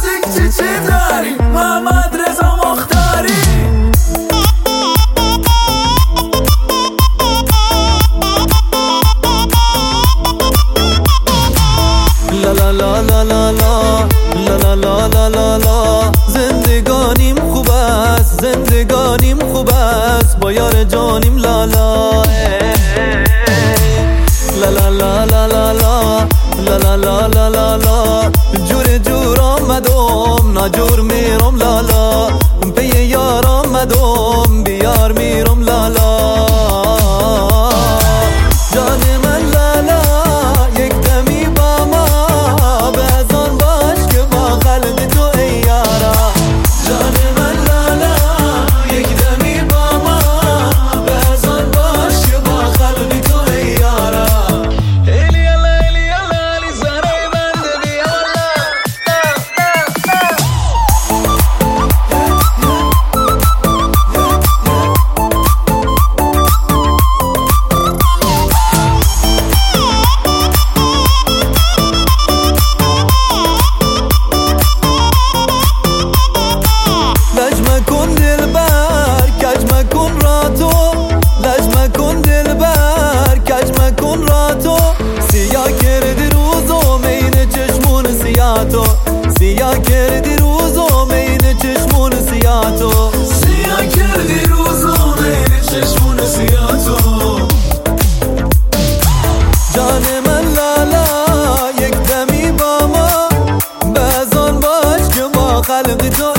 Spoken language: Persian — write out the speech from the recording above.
موزیک چی داری محمد رضا مختاری. لا لا لا لا لا لا لا لا لا لا لا زندگانیم خوب است، زندگانیم خوب است با یار جانیم. لا لا لا لا لا لا لا لا لا لا لا لا لا جور جور آمدم ناجور میرم. لا لا پی یار آمدم بیار میرم. لا لا جان من لا لا یک دمی با ما بزن باش که با قلب تو ای یارا. جان من لا لا یک دمی با ما بزن باش که با قلب تو ای یارا. سیاه کردی روزو مین چشمون سیاتو، سیاه کردی روزو مین چشمون سیاتو. جان من لالا یک دمی با ما بزن باش که با خلق تو